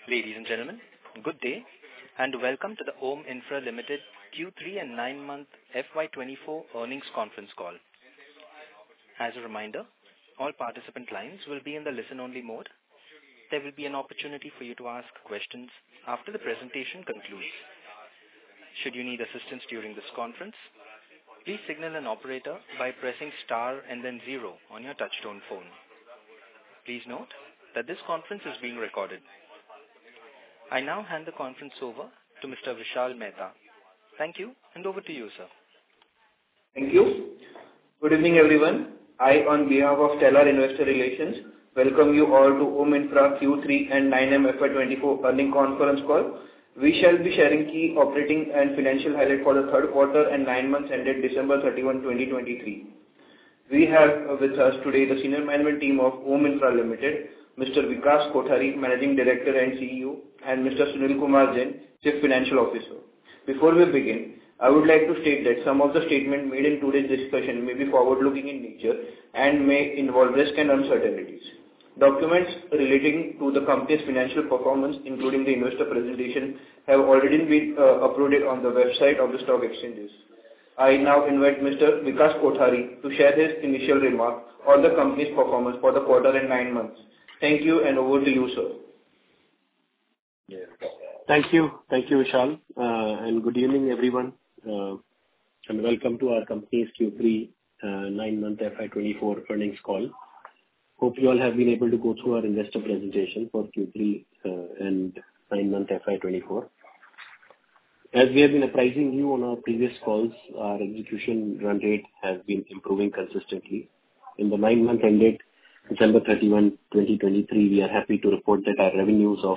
Ladies and gentlemen, good day and welcome to the OHM Infra Limited Q3 and 9-month FY24 earnings conference call. As a reminder, all participant lines will be in the listen-only mode. There will be an opportunity for you to ask questions after the presentation concludes. Should you need assistance during this conference, please signal an operator by pressing star and then 0 on your touchtone phone. Please note that this conference is being recorded. I now hand the conference over to Mr. Vishal Mehta. Thank you, and over to you, sir. Thank you. Good evening, everyone. I, on behalf of Stellar Investor Relations, welcome you all to OHM Infra Q3 and 9M FY24 earnings conference call. We shall be sharing key operating and financial highlights for the third quarter and 9 months ended December 31, 2023. We have with us today the senior management team of OHM Infra Limited, Mr. Vikas Kothari, Managing Director and CEO, and Mr. Sunil Kumar Jain, Chief Financial Officer. Before we begin, I would like to state that some of the statements made in today's discussion may be forward-looking in nature and may involve risk and uncertainties. Documents relating to the company's financial performance, including the investor presentation, have already been uploaded on the website of the stock exchanges. I now invite Mr. Vikas Kothari to share his initial remarks on the company's performance for the quarter and 9 months. Thank you, and over to you, sir. Thank you, Vishal, and good evening, everyone, and welcome to our company's Q3 9-month FY24 earnings call. Hope you all have been able to go through our investor presentation for Q3 and 9-month FY24. As we have been apprising you on our previous calls, our execution run rate has been improving consistently. In the 9-month ended December 31, 2023, we are happy to report that our revenues of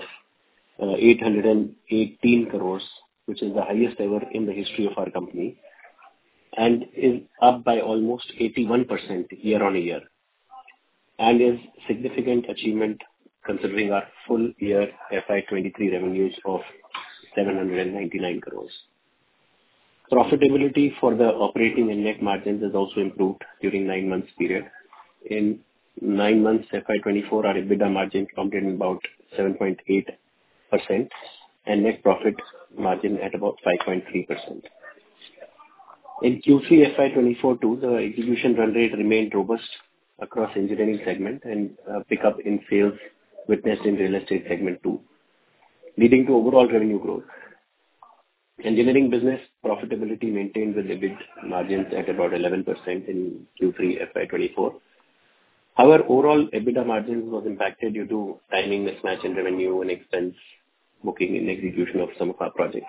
818 crores, which is the highest ever in the history of our company, and is up by almost 81% year-on-year, and is significant achievement considering our full year FY23 revenues of 799 crores. Profitability for the operating and net margins has also improved during 9 months period. In 9 months FY24, our EBITDA margin counted in about 7.8%, and net profit margin at about 5.3%. In Q3 FY24 too, the execution run rate remained robust across engineering segment and pickup in sales witnessed in real estate segment too, leading to overall revenue growth. Engineering business profitability maintained with EBIT margins at about 11% in Q3 FY24. However, overall EBITDA margins was impacted due to timing mismatch in revenue and expense booking in execution of some of our projects.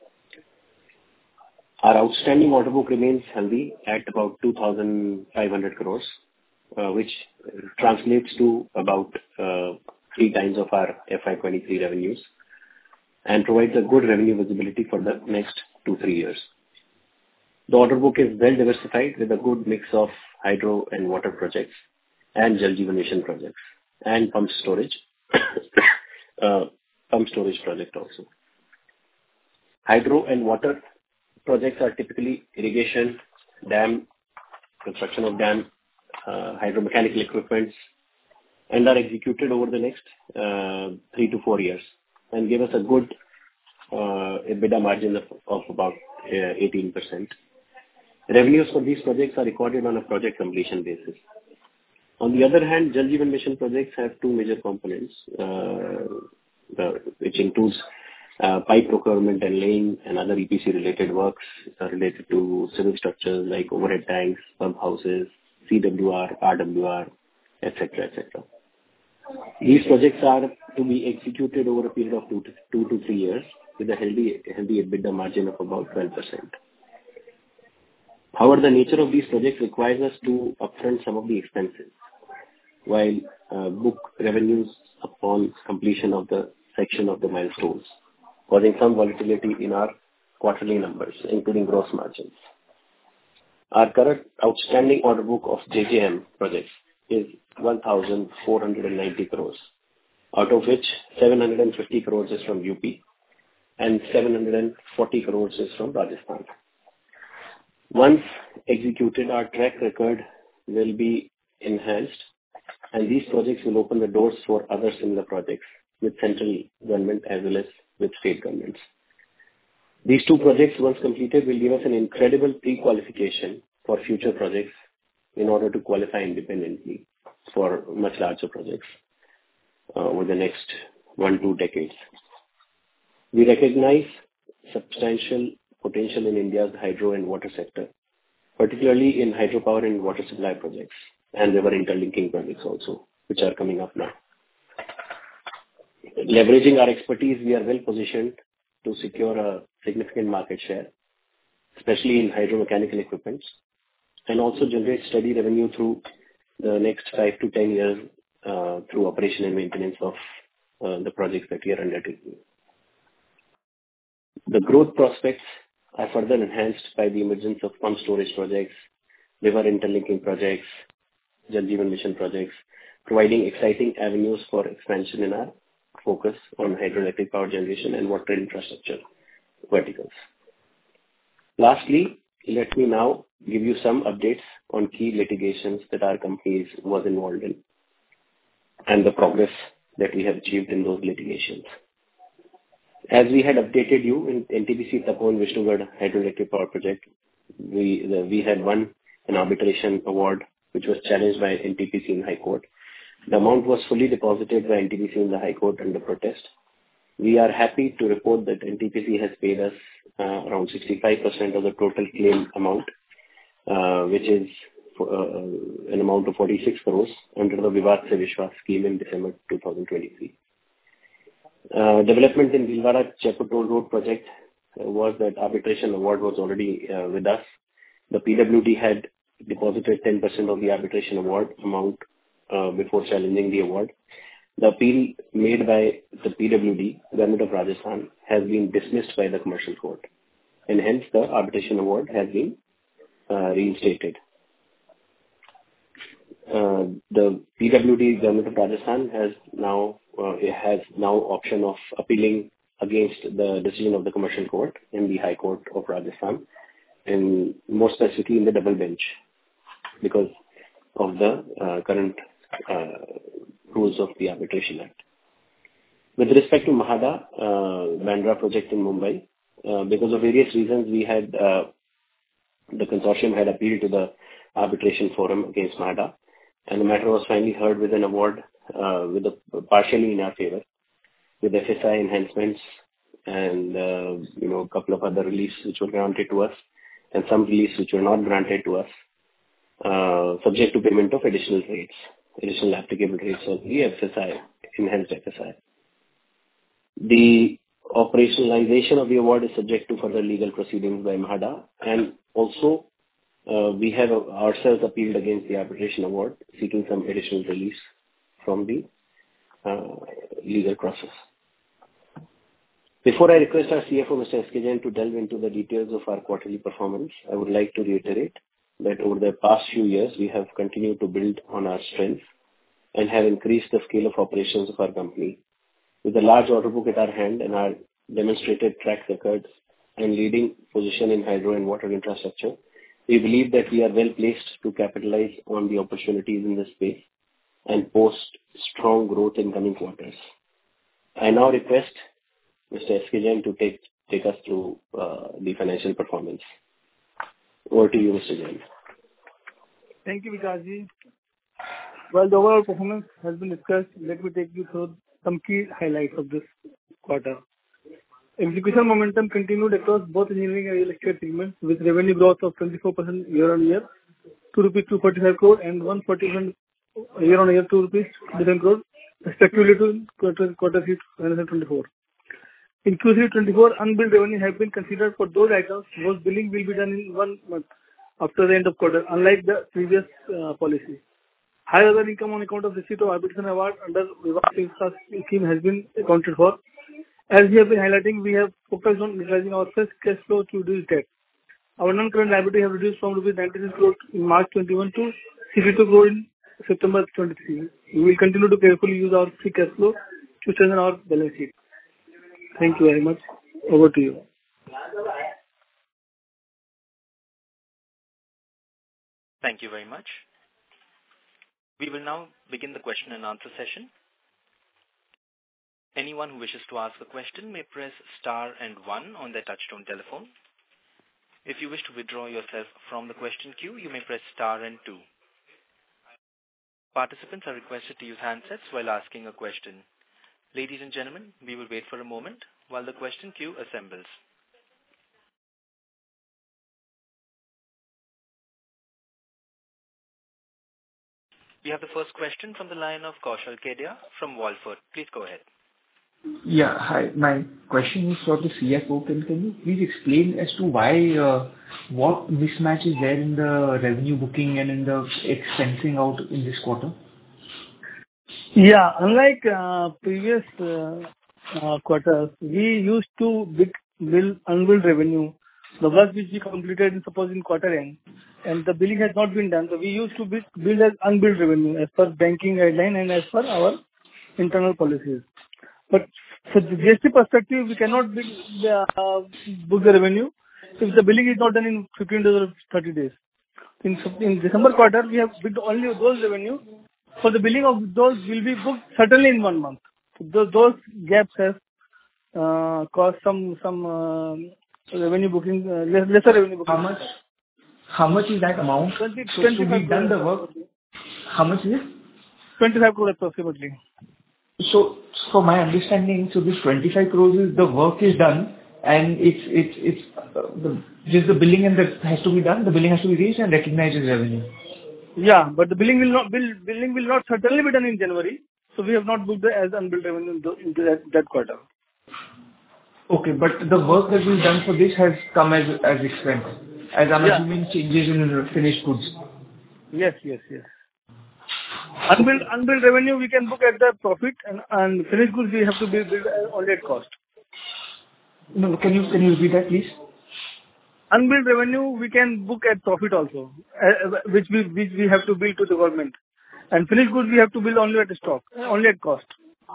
Our outstanding order book remains healthy at about 2,500 crores, which translates to about 3 times of our FY23 revenues and provides a good revenue visibility for the next 2-3 years. The order book is well diversified with a good mix of hydro and water projects and Jal Jeevan Mission projects and pumped storage project also. Hydro and water projects are typically irrigation, dam, construction of dam, hydromechanical equipments, and are executed over the next 3 to 4 years and give us a good EBITDA margin of about 18%. Revenues for these projects are recorded on a project completion basis. On the other hand, Jal Jeevan Mission projects have 2 major components, which includes pipe procurement and laying and other EPC-related works related to civil structures like overhead tanks, pump houses, CWR, RWR, etc., etc. These projects are to be executed over a period of 2 to 3 years with a healthy EBITDA margin of about 12%. However, the nature of these projects requires us to upfront some of the expenses, while book revenues upon completion of the section of the milestones, causing some volatility in our quarterly numbers, including gross margins. Our current outstanding order book of JJM projects is 1,490 crores, out of which 750 crores is from UP and 740 crores is from Rajasthan. Once executed, our track record will be enhanced, and these projects will open the doors for other similar projects with central government as well as with state governments. These two projects, once completed, will give us an incredible pre-qualification for future projects in order to qualify independently for much larger projects over the next 1-2 decades. We recognize substantial potential in India's hydro and water sector, particularly in hydropower and water supply projects and river interlinking projects also, which are coming up now. Leveraging our expertise, we are well positioned to secure a significant market share, especially in hydromechanical equipments, and also generate steady revenue through the next 5 to 10 years through operation and maintenance of the projects that we are undertaking. The growth prospects are further enhanced by the emergence of pump storage projects, river interlinking projects, Jal Jeevan Mission projects, providing exciting avenues for expansion in our focus on hydroelectric power generation and water infrastructure verticals. Lastly, let me now give you some updates on key litigations that our company was involved in and the progress that we have achieved in those litigations. As we had updated you in NTPC Tapovan Vishnugarh Hydroelectric Power Project, we had won an arbitration award which was challenged by NTPC in High Court. The amount was fully deposited by NTPC in the High Court under protest. We are happy to report that NTPC has paid us around 65% of the total claim amount, which is an amount of 46 crores under the Vivad Se Vishwas scheme in December 2023. Development in Bhilwara-Jaipur Toll Road project was that arbitration award was already with us. The PWD had deposited 10% of the arbitration award amount before challenging the award. The appeal made by the PWD, Government of Rajasthan, has been dismissed by the commercial court, and hence the arbitration award has been reinstated. The PWD, Government of Rajasthan, has now option of appealing against the decision of the commercial court in the High Court of Rajasthan, and more specifically in the double bench, because of the current rules of the Arbitration Act. With respect to Mahada Bandra project in Mumbai, because of various reasons, we had the consortium had appealed to the arbitration forum against Mahada, and the matter was finally heard with an award partially in our favor, with FSI enhancements and a couple of other reliefs which were granted to us, and some reliefs which were not granted to us, subject to payment of additional applicable rates of the FSI, enhanced FSI. The operationalization of the award is subject to further legal proceedings by Mahada, and also we have ourselves appealed against the arbitration award, seeking some additional release from the legal process. Before I request our CFO, Mr. S.K. Jain, to delve into the details of our quarterly performance, I would like to reiterate that over the past few years, we have continued to build on our strengths and have increased the scale of operations of our company. With a large order book at our hand and our demonstrated track records and leading position in hydro and water infrastructure, we believe that we are well placed to capitalize on the opportunities in this space and post strong growth in coming quarters. I now request Mr. S.K. Jain to take us through the financial performance. Over to you, Mr. Jain. Thank you, Vikasji. While the overall performance has been discussed, let me take you through some key highlights of this quarter. Execution momentum continued across both engineering and real estate segments, with revenue growth of 24% year-on-year to rupees 245 crore and 140% year-on-year to rupees 27 crore, respectively to quarter 3 2024. In Q3 24, unbilled revenue have been considered for those items whose billing will be done in 1 month after the end of quarter, unlike the previous policy. Higher other income on account of receipt of arbitration award under Vivad Se Vishwas scheme has been accounted for. As we have been highlighting, we have focused on utilizing our fresh cash flow to reduce debt. Our non-current liability have reduced from rupees 96 crore in March 21 to 62 crore in September 23. We will continue to carefully use our free cash flow to strengthen our balance sheet. Thank you very much. Over to you. Thank you very much. We will now begin the question and answer session. Anyone who wishes to ask a question may press star and one on their touchtone telephone. If you wish to withdraw yourself from the question queue, you may press star and two. Participants are requested to use handsets while asking a question. Ladies and gentlemen, we will wait for a moment while the question queue assembles. We have the first question from the line of Kaushal Kedia from Wallford. Please go ahead. Yeah. Hi. My question is for the CFO. Can you please explain as to why, what mismatch is there in the revenue booking and in the expensing out in this quarter? Yeah. Unlike previous quarters, we used to bill unbilled revenue, the work which we completed, suppose in quarter end, and the billing has not been done. So we used to bill as unbilled revenue as per banking guideline and as per our internal policies. But from the GST perspective, we cannot book the revenue if the billing is not done in 15 days or 30 days. In December quarter, we have booked only those revenue. So the billing of those will be booked certainly in 1 month. So those gaps have caused some revenue booking, lesser revenue booking. How much is that amount? 25 we've done the work. How much is it? 25 crore approximately. So, for my understanding, so this 25 crores is the work is done, and it's just the billing and that has to be done. The billing has to be raised and recognized as revenue. Yeah, but the billing will not certainly be done in January. So we have not booked as unbilled revenue into that quarter. Okay, but the work that we've done for this has come as expense, as I'm assuming changes in the finished goods. Yes. Unbilled revenue we can book at the profit, and finished goods we have to bill only at cost. No, can you repeat that, please? Unbilled revenue we can book at profit also, which we have to bill to the government, and finished goods we have to bill only at stock, only at cost.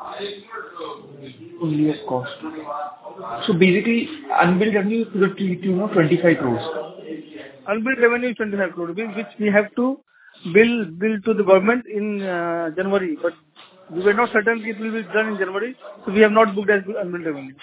Only at cost. So basically, unbilled revenue is to the tune of 25 crores. Unbilled revenue is 25 crores, which we have to bill to the government in January, but we were not certain it will be done in January, so we have not booked as unbilled revenue.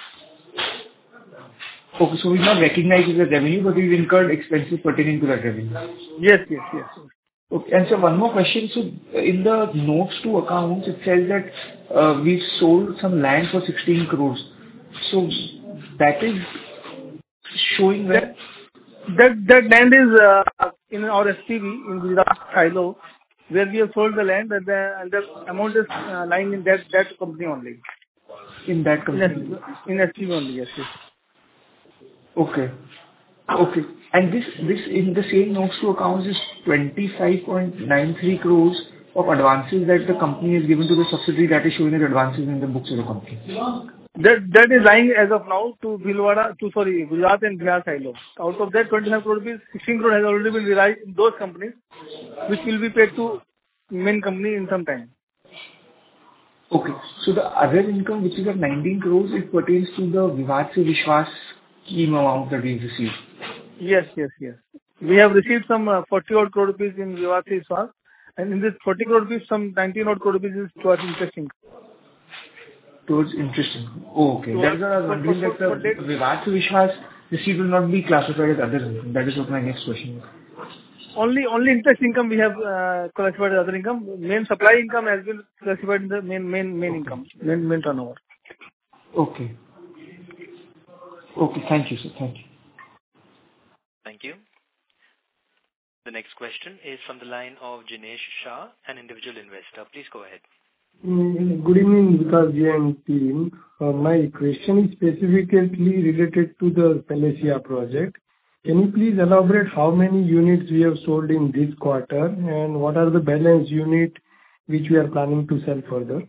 Okay, so we've not recognized it as revenue, but we've incurred expenses pertaining to that revenue. Yes. Okay, and so one more question. So in the notes to accounts, it says that we've sold some land for 16 crores. So that is showing that land is in our SPV in Gujarat silo, where we have sold the land, and the amount is lying in that company only. In that company? In SPV only, yes. Okay. And this in the same notes to accounts is 25.93 crores of advances that the company has given to the subsidiary that is showing as advances in the books of the company. That is lying as of now to Gujarat and Bihar silo. Out of that 25 crore rupees, 16 crore has already been realized in those companies, which will be paid to main company in some time. Okay. So the other income, which is of 19 crores, it pertains to the Vivad Se Vishwas scheme amount that we've received. Yes. We have received some 40 odd crore rupees in Vivad Se Vishwas, and in this 40 crore rupees, some 19 odd crore rupees is towards interest income. Towards interest income. Oh, okay. That is what I was wondering, that the Vivad Se Vishwas receipt will not be classified as other income. That is what my next question was. Only interest income we have classified as other income. Main supply income has been classified in the main income, main turnover. Okay. Thank you, sir. Thank you. Thank you. The next question is from the line of Jinesh Shah, an individual investor. Please go ahead. Good evening, Vikas ji and team. My question is specifically related to the Palacia project. Can you please elaborate how many units we have sold in this quarter, and what are the balance unit which we are planning to sell further?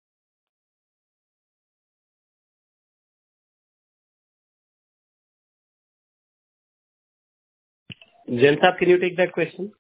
Jain Saab, can you take that question?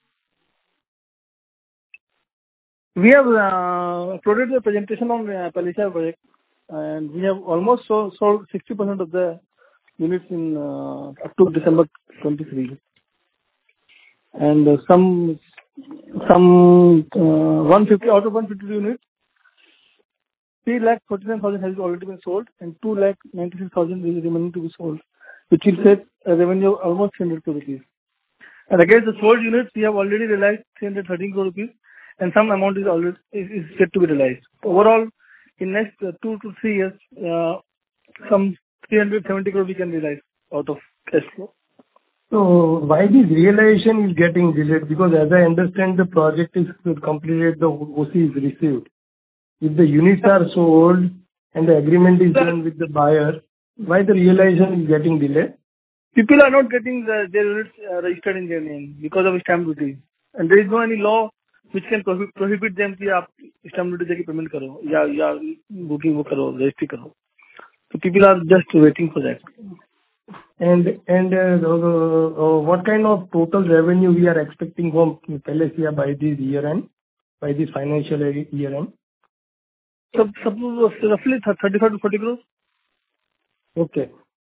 We have uploaded the presentation on Palacia project, and we have almost sold 60% of the units in up to December 23. And some 150 out of 150 units 3,49,000 has already been sold and 2,96,000 is remaining to be sold, which will set a revenue of almost 300 crore rupees. And against the sold units, we have already realized 313 crore rupees, and some amount is yet to be realized. Overall, in next 2 to 3 years, some 370 crore we can realize out of cash flow. So why this realization is getting delayed? Because as I understand, the project is completed, the OC is received. If the units are sold and the agreement is done with the buyer, why the realization is getting delayed? People are not getting their units registered in their name because of stamp duty, and there is no any law which can prohibit them कि आप stamp duty देके payment करो या booking वो करो, registry करो. So people are just waiting for that. And what kind of total revenue we are expecting from Palacia by this year end, by this financial year end? So roughly 35 to 40 crores. Okay.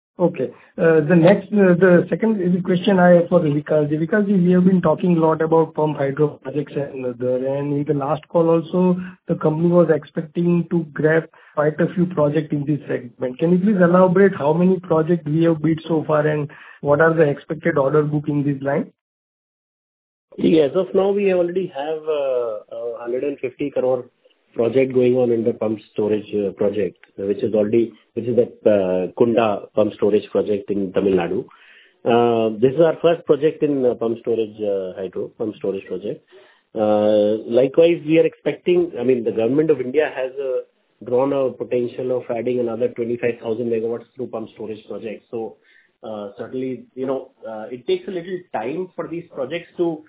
The second question I have for Vikas. Vikas, we have been talking a lot about pumped hydro projects and other, and in the last call also, the company was expecting to grab quite a few projects in this segment. Can you please elaborate how many projects we have bid so far and what are the expected order book in this line? As of now, we already have 150 crore project going on in the pump storage project, which is the Kunda pump storage project in Tamil Nadu. This is our first project in pump storage project. Likewise, we are expecting, the government of India has drawn a potential of adding another 25,000 megawatts through pump storage projects. So certainly, it takes a little time for these projects to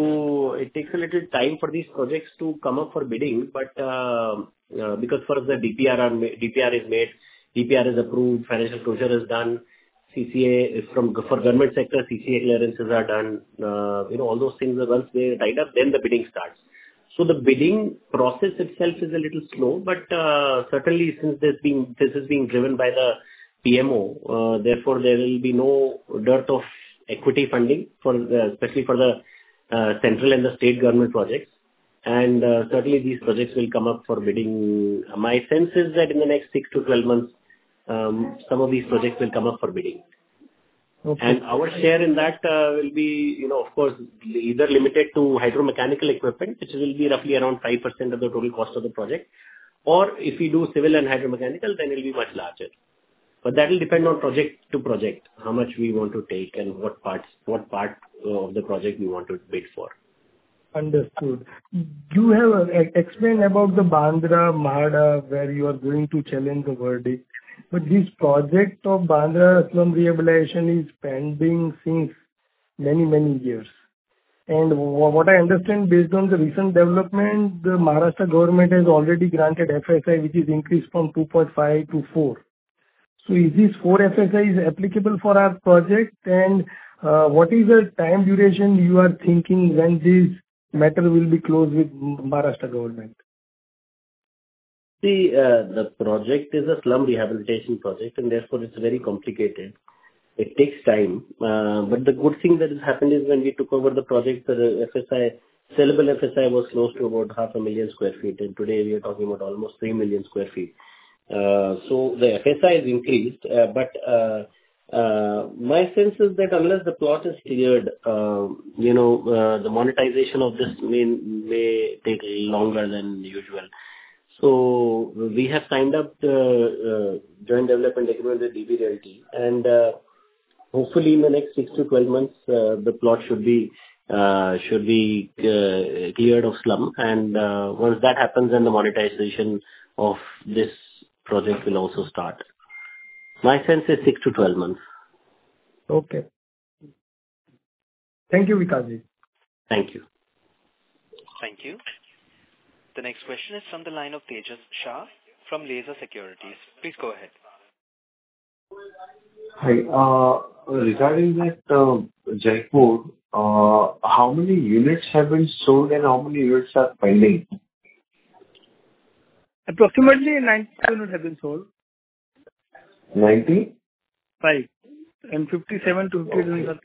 come up for bidding, but because first the DPR is made, DPR is approved, financial closure is done, CCA is for government sector, CCA clearances are done, all those things are once they tied up, then the bidding starts. So the bidding process itself is a little slow, but certainly since this is being driven by the PMO, therefore there will be no dearth of equity funding especially for the central and the state government projects, and certainly these projects will come up for bidding. My sense is that in the next 6 to 12 months, some of these projects will come up for bidding. Okay. And our share in that will be, of course, either limited to hydromechanical equipment, which will be roughly around 5% of the total cost of the project, or if we do civil and hydromechanical, then it will be much larger. But that will depend on project to project, how much we want to take and what part of the project we want to bid for. Understood. You have explained about the Bandra, Mahada, where you are going to challenge the verdict. But this project of Bandra slum rehabilitation is pending since many, many years. And what I understand, based on the recent development, the Maharashtra government has already granted FSI, which is increased from 2.5 to 4. So is this 4 FSI applicable for our project? And what is the time duration you are thinking when this matter will be closed with Maharashtra government? See, the project is a slum rehabilitation project, and therefore it's very complicated. It takes time. But the good thing that has happened is when we took over the project, the sellable FSI was close to about 500,000 square feet, and today we are talking about almost 3 million square feet. So the FSI has increased, but my sense is that unless the plot is cleared, the monetization of this may take longer than usual. So we have signed up the joint development agreement with DB Realty, and hopefully in the next 6 to 12 months, the plot should be cleared of slum, and once that happens, then the monetization of this project will also start. My sense is 6 to 12 months. Okay. Thank you, Vikasji. Thank you. Thank you. The next question is from the line of Tejas Shah from Laser Securities. Please go ahead. Hi. Regarding that Jaipur, how many units have been sold and how many units are pending? Approximately 90 units have been sold. 90? 5. And 57 to 50 units are.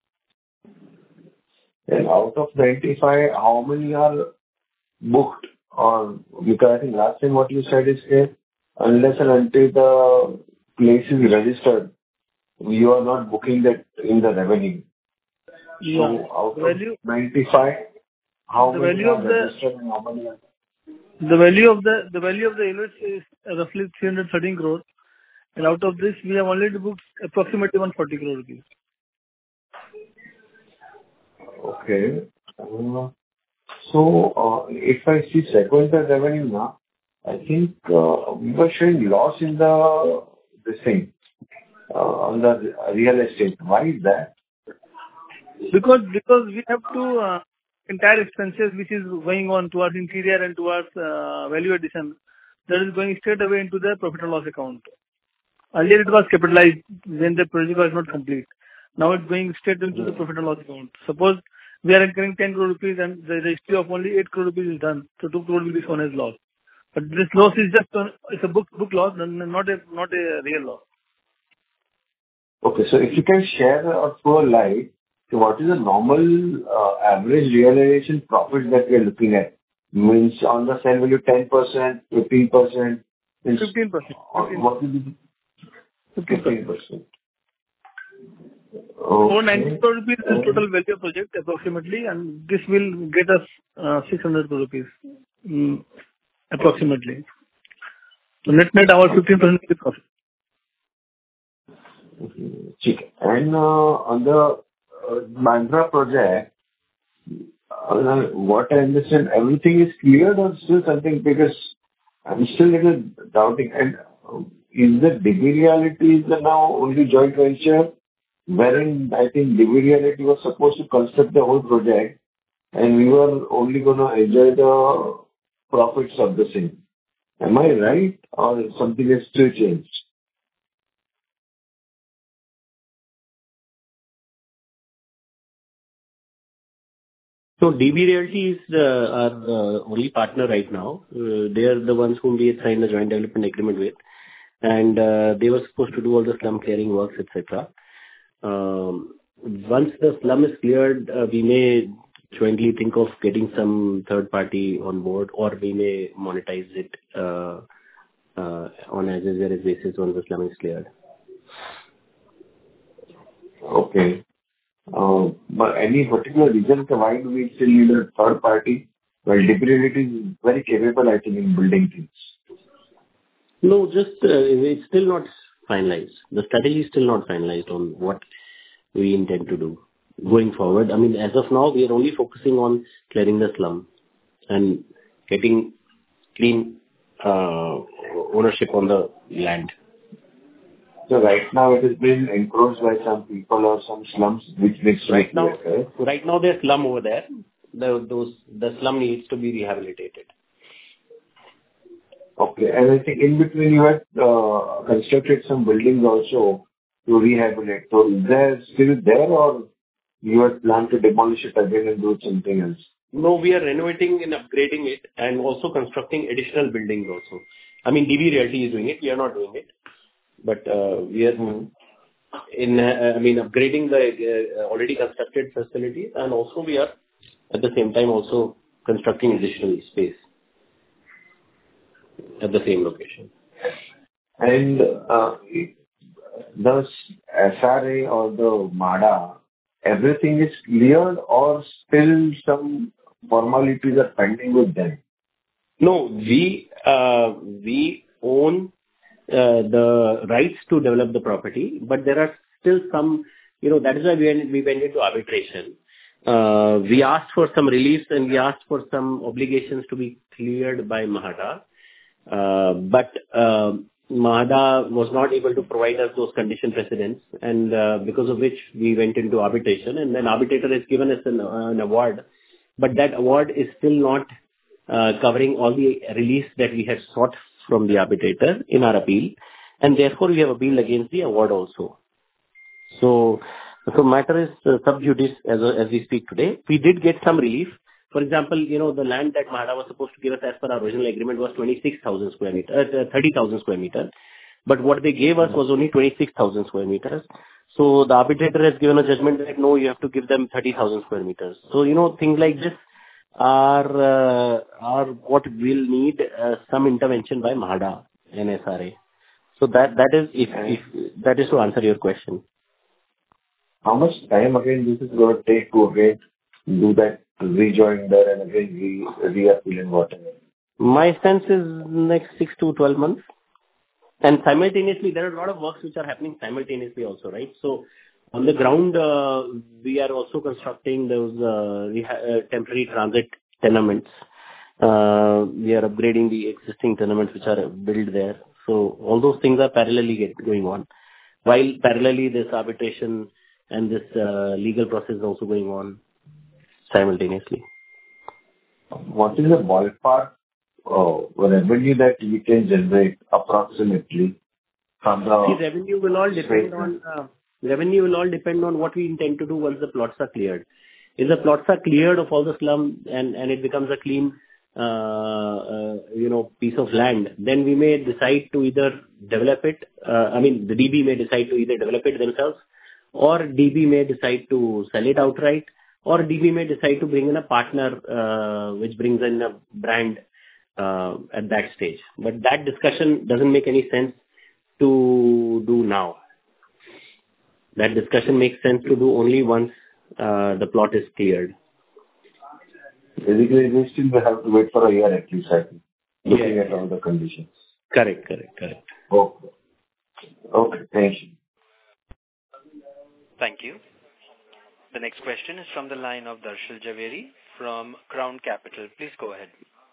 And out of 95, how many are booked Or because I think last time what you said is that unless and until the place is registered, you are not booking that in the revenue. Yeah. So out The of value 95, how the many value are of the registered and how many are... the value of the units is roughly 313 crores, and out of this, we have only booked approximately 140 crore rupees. Okay. So, if I see sequential revenue now, I think we were showing loss in this thing on the real estate. Why is that? Because we have to entire expenses which is going on towards interior and towards value addition, that is going straight away into the profit and loss account. Earlier it was capitalized when the project was not complete. Now it's going straight into the profit and loss account. Suppose we are incurring 10 crore rupees and the registry of only 8 crore rupees is done, so 2 crore will be shown as loss. But this loss is just it's a book loss, not a real loss. Okay, so if you can share or throw a light, so what is the normal average realization profit that we are looking at? Means on the sale value 10%, 15%? 15%. What will be 15%. 15%? 490 crore rupees is total value of project approximately, and this will get us 600 crore rupees approximately. So net our 15% is profit. Okay. And on the Bandra project, what I understand, everything is cleared or still something, because I'm still a little doubting. And is the DB Realty is the now only joint venture, wherein I think DB Realty was supposed to construct the whole project and we were only going to enjoy the profits of the same. Am I right, or something has still changed? So DB Realty is our only partner right now. They are the ones whom we had signed a joint development agreement with, and they were supposed to do all the slum clearing works, etc. Once the slum is cleared, we may jointly think of getting some third party on board, or we may monetize it on as is there is basis once the slum is cleared. Okay. But any particular reason why do we still need a third party? Well, DB Realty is very capable, I think, in building things. No, just it's still not finalized. The strategy is still not finalized on what we intend to do going forward. I mean, as of now, we are only focusing on clearing the slum and getting clean ownership on the land. So right now it has been encroached by some people or some slums, which makes right now there's slum over there. The slum needs to be rehabilitated. Okay, and I think in between you had constructed some buildings also to rehabilitate. So is there still there, or you had planned to demolish it again and do something else? No, we are renovating and upgrading it and also constructing additional buildings also. I mean, DB Realty is doing it. We are not doing it. But we are upgrading the already constructed facilities, and also we are at the same time also constructing additional space at the same location. And the SRA or the MHADA, everything is cleared or still some formalities are pending with them? No, we own the rights to develop the property, but there are still some, that is why we went into arbitration. We asked for some reliefs and we asked for some obligations to be cleared by MHADA. But MHADA was not able to provide us those condition precedents, and because of which we went into arbitration, and then arbitrator has given us an award, but that award is still not covering all the reliefs that we had sought from the arbitrator in our appeal, and therefore we have appealed against the award also. So matter is sub judice as we speak today. We did get some relief. For example, the land that MHADA was supposed to give us as per our original agreement was 26,000 square meters, 30,000 square meters. But what they gave us was only 26,000 square meters. So the arbitrator has given a judgment that no, you have to give them 30,000 square meters. So, things like this are what will need some intervention by MHADA and SRA. So that is if that is to answer your question. How much time again this is going to take to again do that rejoin there and again reappeal and whatever? My sense is next 6 to 12 months. And simultaneously, there are a lot of works which are happening simultaneously also, right? So on the ground, we are also constructing those temporary transit tenements. We are upgrading the existing tenements which are built there. So all those things are parallelly going on. While parallelly, this arbitration and this legal process is also going on simultaneously. What is the ballpark revenue that we can generate approximately from the... See, revenue will all depend on what we intend to do once the plots are cleared. If the plots are cleared of all the slum and it becomes a clean piece of land, then we may decide to either develop it. The DB may decide to either develop it themselves, or DB may decide to sell it outright, or DB may decide to bring in a partner which brings in a brand at that stage. But that discussion doesn't make any sense to do now. That discussion makes sense to do only once the plot is cleared. Basically, we still have to wait for a year at least, I think, looking at all the conditions. Correct. Okay, thank you. Thank you. The next question is from the line of Darshil Jhaveri from Crown Capital. Please go ahead.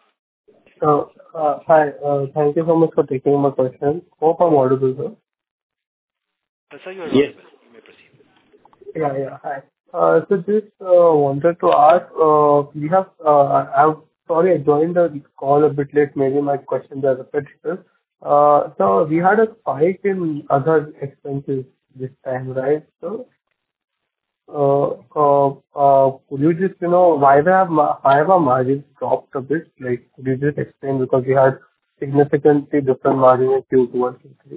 Hi. Thank you so much for taking my question. Hope I'm audible, sir. Sir, you are audible. Yes. You may proceed. Yeah. Hi. So just wanted to ask, I'm sorry I joined the call a bit late. Maybe my questions are repetitive. So we had a spike in other expenses this time, right? So could you just, why have our margins dropped a bit? Like, could you just explain, because we had significantly different margins in Q2 and Q3?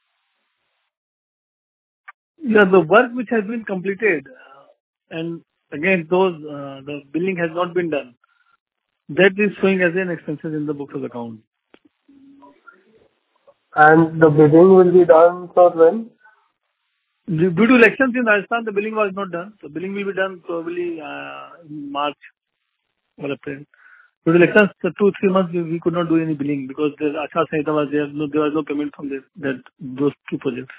Yeah, the work which has been completed, and again, the billing has not been done. That is showing as an expenses in the books of account. And the billing will be done for when? Due to elections in Rajasthan, the billing was not done. So billing will be done probably in March or April. Due to elections, 2-3 months we could not do any billing because the Achar Sanhita was there. There was no payment from those two projects.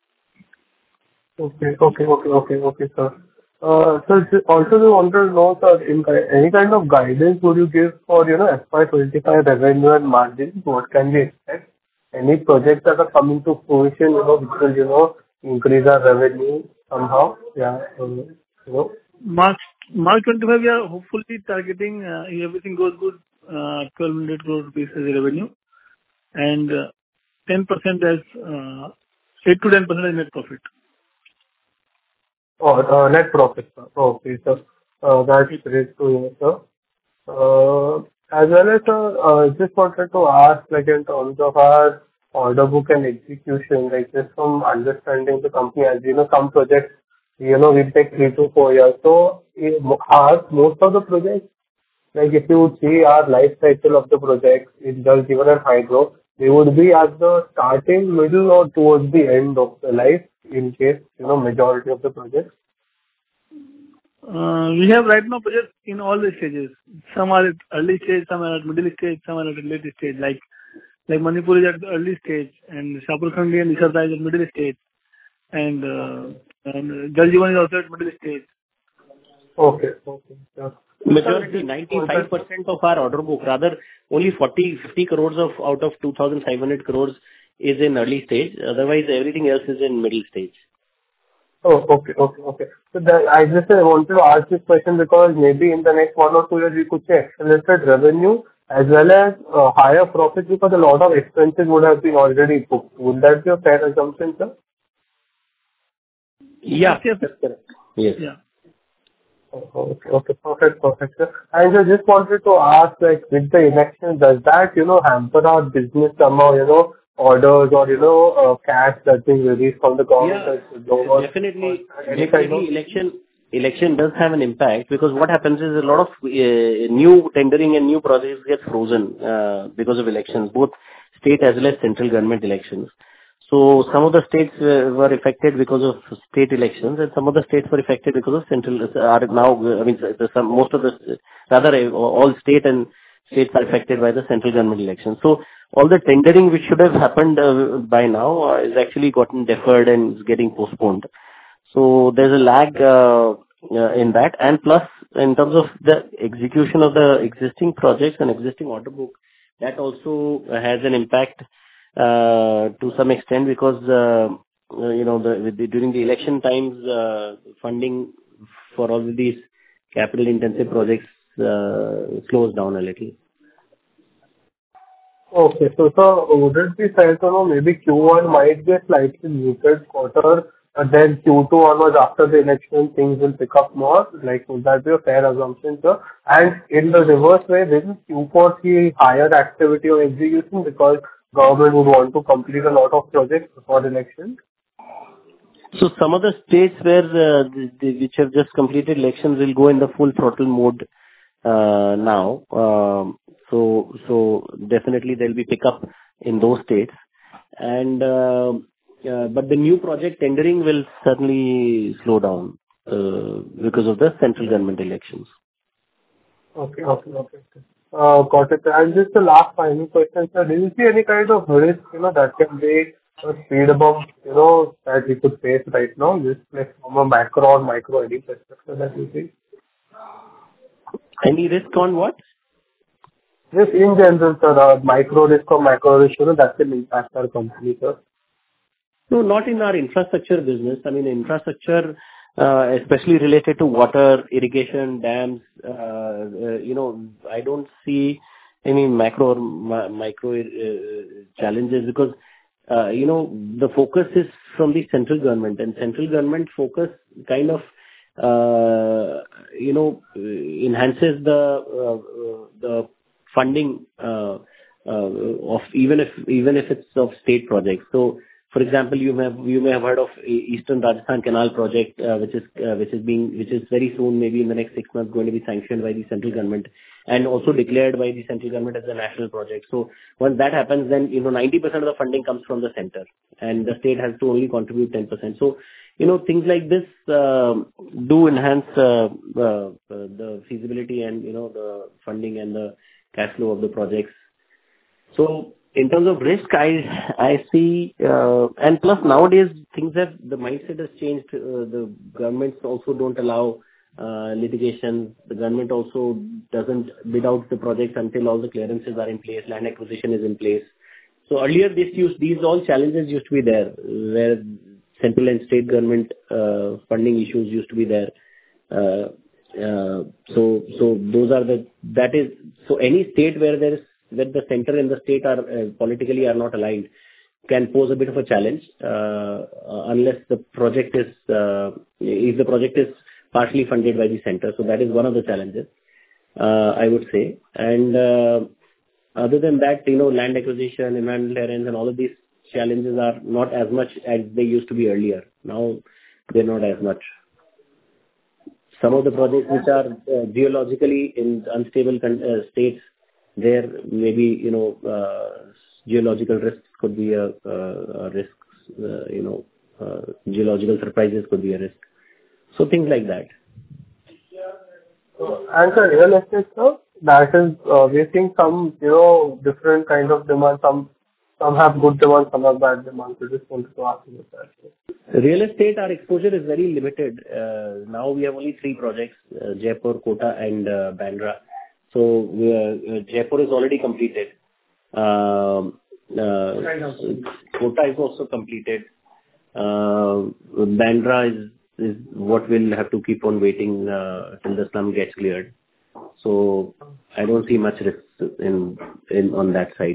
Okay, sir. So also we want to know, sir, any kind of guidance would you give for, FY25 revenue and margins? What can we expect? Any projects that are coming to fruition, which will, increase our revenue somehow? Yeah, March 25, we are hopefully targeting, if everything goes good, 1,200 crore rupees as a revenue, and 10% as 8 to 10% as net profit. Oh, net profit, sir. Okay, sir. That's great to hear, sir. As well as, sir, just wanted to ask, like, in terms of our order book and execution, like, just from understanding the company, as some projects, will take 3 to 4 years. So, are most of the projects, like, if you would see our life cycle of the project in Jal Jeevan and Hydro, they would be at the starting, middle, or towards the end of the life, in case, majority of the projects? We have right now projects in all the stages. Some are at early stage, some are at middle stage, some are at late stage. Like Manipur is at the early stage, and Shahpur Khandi and Nisarda is at middle stage, and Jal Jeevan is also at middle stage. Okay. Yeah. Majority, 95% of our order book, rather only 40-50 crores out of 2,500 crores is in early stage. Otherwise, everything else is in middle stage. Oh, okay. So I just wanted to ask this question because maybe in the next 1 or 2 years we could see accelerated revenue as well as higher profits because a lot of expenses would have been already booked. Would that be a fair assumption, sir? Yeah, that's correct. Yes. Yeah. Okay. Perfect, sir. And I just wanted to ask, like, with the election, does that, hamper our business somehow, orders or cash that is released from the government? Yeah, definitely election does have an impact, because what happens is a lot of new tendering and new projects get frozen because of elections, both state as well as central government elections. So some of the states were affected because of state elections, and some of the states were affected because of central are now. I mean, most of the rather all state and states are affected by the central government elections. So all the tendering which should have happened by now is actually gotten deferred and is getting postponed. So there's a lag in that, and plus in terms of the execution of the existing projects and existing order book, that also has an impact to some extent, because during the election times, funding for all of these capital intensive projects slows down a little. Okay. So would it be fair to know maybe Q1 might be a slightly muted quarter, and then Q2 onwards after the election, things will pick up more? Like, would that be a fair assumption, sir? And in the reverse way, will Q4 see higher activity or execution because government would want to complete a lot of projects before the election? So some of the states where which have just completed elections will go in the full throttle mode now. So definitely there will be pickup in those states, and but the new project tendering will certainly slow down because of the central government elections. Okay. Got it. And just the last final question, sir. Do you see any kind of risk, that can be a speed bump, that we could face right now, just like from a macro or micro any perspective that you see? Any risk on what? Just in general, sir, micro risk or macro risk, that can impact our company, sir. No, not in our infrastructure business. I mean, infrastructure, especially related to water, irrigation, dams, I don't see any macro or micro challenges, because, the focus is from the central government, and central government focus kind of, enhances the funding of even if it's of state projects. So, for example, you may have heard of Eastern Rajasthan Canal project, which is very soon, maybe in the next 6 months, going to be sanctioned by the central government and also declared by the central government as a national project. So once that happens, then 90% of the funding comes from the center, and the state has to only contribute 10%. So things like this do enhance the feasibility and the funding and the cash flow of the projects. So in terms of risk, I see, and plus nowadays the mindset has changed. The governments also don't allow litigation. The government also doesn't bid out the projects until all the clearances are in place, land acquisition is in place. So earlier these all challenges used to be there, where central and state government funding issues used to be there. So any state where the center and the state are politically are not aligned can pose a bit of a challenge unless the project is if the project is partially funded by the center. So that is one of the challenges, I would say. And other than that, land acquisition, environmental clearance, and all of these challenges are not as much as they used to be earlier. Now they're not as much. Some of the projects which are geologically in unstable states, there maybe geological risks could be a risk. Geological surprises could be a risk. So things like that. And the real estate, sir, that is we're seeing some different kind of demand. Some have good demand, some have bad demand. So just wanted to ask you that. Real estate, our exposure is very limited. Now we have only 3 projects: Jaipur, Kota, and Bandra. So Jaipur is already completed. Kota is also completed. Bandra is what we'll have to keep on waiting till the slum gets cleared. So I don't see much risk on that side.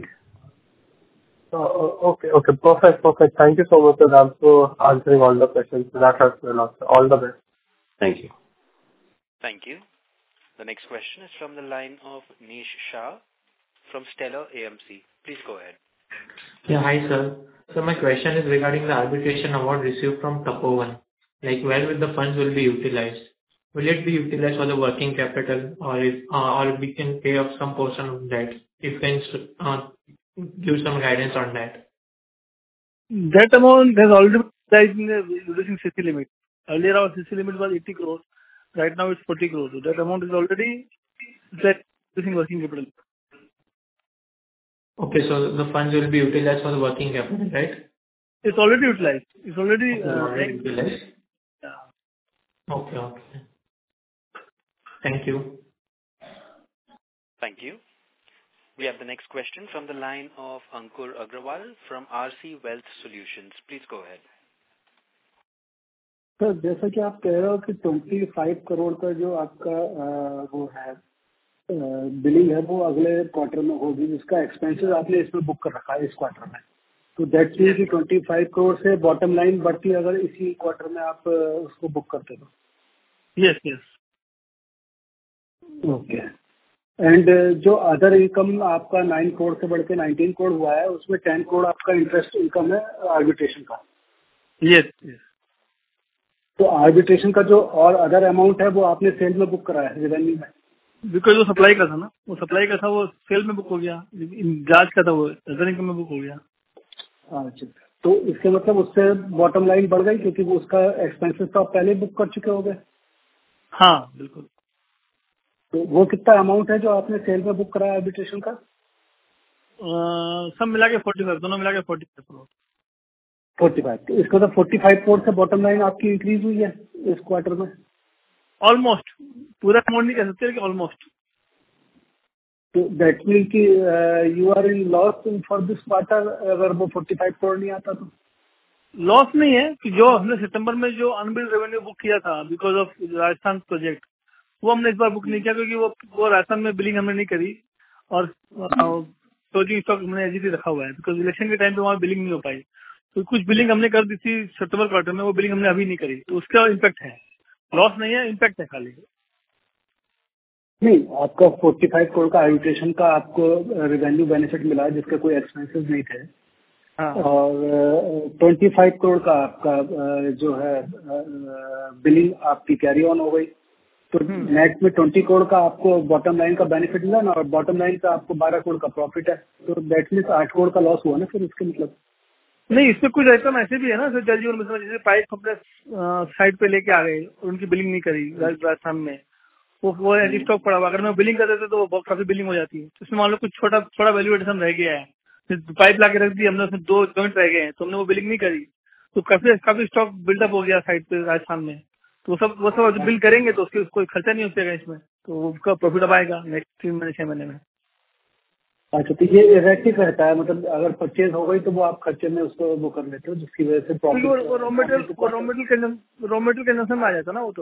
Okay. Perfect. Thank you so much, sir, for answering all the questions. That helps me a lot. All the best. Thank you. Thank you. The next question is from the line of Nish Shah from Stellar AMC. Please go ahead. Yeah, hi sir. So my question is regarding the arbitration award received from Tapovan. Like, where will the funds will be utilized? will it be utilized for the working capital, or we can pay off some portion of that? If you can give some guidance on that. That amount has already been utilized in the reducing CC limit. Earlier, our CC limit was 80 crores. Right now, it's 40 crores. So that amount is already reducing working capital. Okay, so the funds will be utilized for the working capital, right? It's already utilized. It's already utilized. Yeah. Okay. Thank you. Thank you. We have the next question from the line of Ankur Agrawal from RC Wealth Solutions. Please go ahead. Sir, जैसा कि आप कह रहे हो कि 25 करोड़ का जो आपका वो है बिलिंग है वो अगले क्वार्टर में होगी, जिसका एक्सपेंसेस आपने इसमें बुक कर रखा है इस क्वार्टर में, तो दैट मीन्स कि 25 करोड़ से बॉटम लाइन बढ़ती है अगर इसी क्वार्टर में आप उसको बुक करते हो. यस. ओके. एंड जो अदर इनकम आपका 9 करोड़ से बढ़ के 19 करोड़ हुआ है, उसमें 10 करोड़ आपका इंटरेस्ट इनकम है आर्बिट्रेशन का. यस. तो आर्बिट्रेशन का जो और अदर अमाउंट है वो आपने सेल में बुक कराया है रेवेन्यू में. बिकॉज वो सप्लाई का था ना, वो सेल में बुक हो गया. जांच का था वो अदर इनकम में बुक हो गया. अच्छा, तो इसके मतलब उससे बॉटम लाइन बढ़ गई क्योंकि वो उसका एक्सपेंसेस तो आप पहले बुक कर चुके हो गए. हाँ बिल्कुल. तो वो कितना अमाउंट है जो आपने सेल में बुक कराया आर्बिट्रेशन का? सब मिला के 45, दोनों मिला के 45 करोड़. 45. तो इसका तो 45 करोड़ से बॉटम लाइन आपकी इंक्रीज हुई है इस क्वार्टर में. ऑलमोस्ट, पूरा अमाउंट नहीं कह सकते, ऑलमोस्ट. तो दैट मीन कि you are in loss for this quarter अगर वो 45 करोड़ नहीं आता तो? लॉस नहीं है कि जो हमने सितंबर में जो अनबिल्ड रेवेन्यू बुक किया था बिकॉज ऑफ राजस्थान प्रोजेक्ट, वो हमने इस बार बुक नहीं किया क्योंकि वो राजस्थान में बिलिंग हमने नहीं करी और क्लोजिंग स्टॉक हमने एजीटी रखा हुआ है बिकॉज इलेक्शन के टाइम पे वहाँ बिलिंग नहीं हो पाई. तो कुछ बिलिंग हमने कर दी थी सितंबर क्वार्टर में, वो बिलिंग हमने अभी नहीं करी, तो उसका इम्पैक्ट है. लॉस नहीं है, इम्पैक्ट है खाली. नहीं, आपका 45 करोड़ का आर्बिट्रेशन का आपको रेवेन्यू बेनिफिट मिला जिसके कोई एक्सपेंसेस नहीं थे. हाँ. और 25 करोड़ का आपका जो है बिलिंग आपकी कैरी ऑन हो गई, तो नेट में 20 करोड़ का आपको बॉटम लाइन का बेनिफिट मिला ना, और बॉटम लाइन का आपको 12 करोड़ का प्रॉफिट है. तो दैट मीन्स 8 करोड़ का लॉस हुआ ना फिर इसके मतलब. नहीं, इसमें कुछ आइटम ऐसे भी है ना सर, जल जीवन मिशन जैसे पाइप अपने साइड पे लेके आ गए और उनकी बिलिंग नहीं करी राजस्थान में, वो एजी स्टॉक पड़ा हुआ. अगर मैं बिलिंग कर देते तो वो काफी बिलिंग हो जाती है. तो इसमें मान लो कुछ थोड़ा वैल्यू एडिशन रह गया है, पाइप ला के रख दी हमने, उसमें 2 जॉइंट रह गए हैं तो हमने वो बिलिंग नहीं करी, तो काफी स्टॉक बिल्डअप हो गया साइड पे राजस्थान में. तो वो सब बिल करेंगे तो उसके कोई खर्चा नहीं होगा इसमें, तो उसका प्रॉफिट अब आएगा नेक्स्ट 3 महीने 6 महीने में. अच्छा, तो ये इरेक्टिव रहता है, मतलब अगर परचेज हो गई तो वो आप खर्चे में उसको वो कर लेते हो जिसकी वजह से प्रॉफिट. रॉ मटेरियल कंजम्पशन में आ जाता ना, वो तो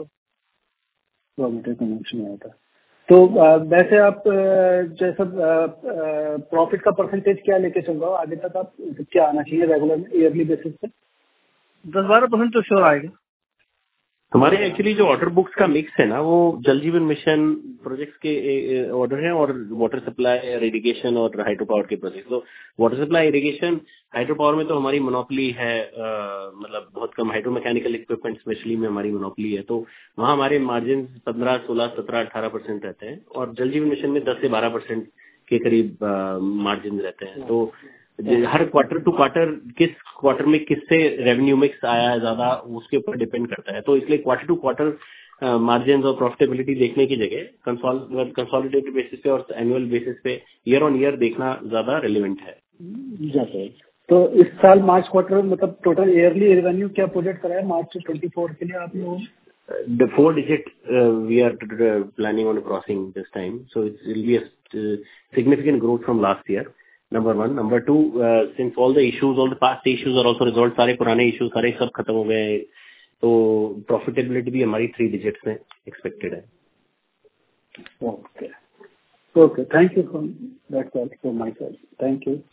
रॉ मटेरियल कंजम्पशन में आता. तो वैसे आप जैसा प्रॉफिट का परसेंटेज क्या लेके चल रहे हो आगे तक, आप क्या आना चाहिए रेगुलर ईयरली बेसिस पे? 10-12% तो श्योर आएगा. हमारे एक्चुअली जो ऑर्डर बुक्स का मिक्स है ना, वो जल जीवन मिशन प्रोजेक्ट्स के ऑर्डर हैं और वाटर सप्लाई, इरिगेशन और हाइड्रो पावर के प्रोजेक्ट. तो water supply, irrigation, hydro power में तो हमारी मोनोपोली है, मतलब बहुत कम. हाइड्रो मैकेनिकल इक्विपमेंट स्पेशली में हमारी मोनोपोली है, तो वहाँ हमारे मार्जिन 15, 16, 17, 18% रहते हैं, और जल जीवन मिशन में 10 से 12% के करीब मार्जिन रहते हैं. तो हर क्वार्टर टू क्वार्टर किस क्वार्टर में किससे रेवेन्यू मिक्स आया है ज्यादा, उसके ऊपर डिपेंड करता है. तो इसलिए क्वार्टर टू क्वार्टर मार्जिन और प्रॉफिटेबिलिटी देखने की जगह कंसोलिडेटेड बेसिस पे और एनुअल बेसिस पे ईयर ऑन ईयर देखना ज्यादा रिलेवेंट है. तो इस साल मार्च क्वार्टर मतलब टोटल ईयरली रेवेन्यू क्या प्रोजेक्ट करा है मार्च 24 के लिए आप लोगों? The 4-digit we are planning on crossing this time, so it will be a significant growth from last year. Number 1. Number 2, since all the issues, all the past issues are also resolved, सारे पुराने issues सारे सब खत्म हो गए हैं, तो profitability भी हमारी 3 digits में expected है. Okay, thank you. That's all from my side. Thank you.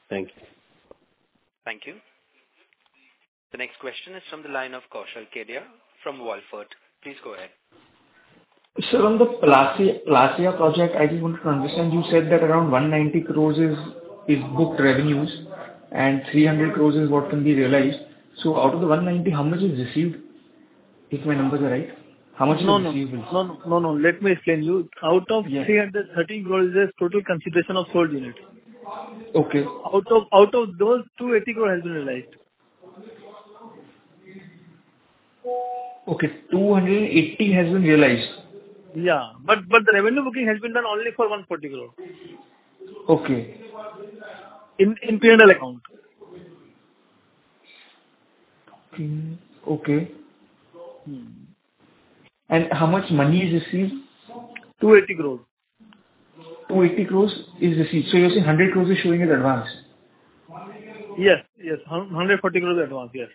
Thank you. The next question is from the line of Kaushal Kedia from Walfort. Please go ahead. Sir, on the Palacia project, I just wanted to understand, you said that around 190 crores is booked revenues and 300 crores is what can be realized. So out of the 190, how much is received, if my numbers are right? How much is No. receivables? Let me explain you. Out of Yes. 313 crore is total consideration of sold units. Okay. Out of those, 280 crore has been realized. Okay. 280 has been realized. Yeah. But the revenue booking has been done only for 140 crore Okay. in P&L account. Okay. And how much money is received? 280 crore. 280 crores is received. So you're saying 100 crores is showing as advance. Yes. 140 crore advance. Yes.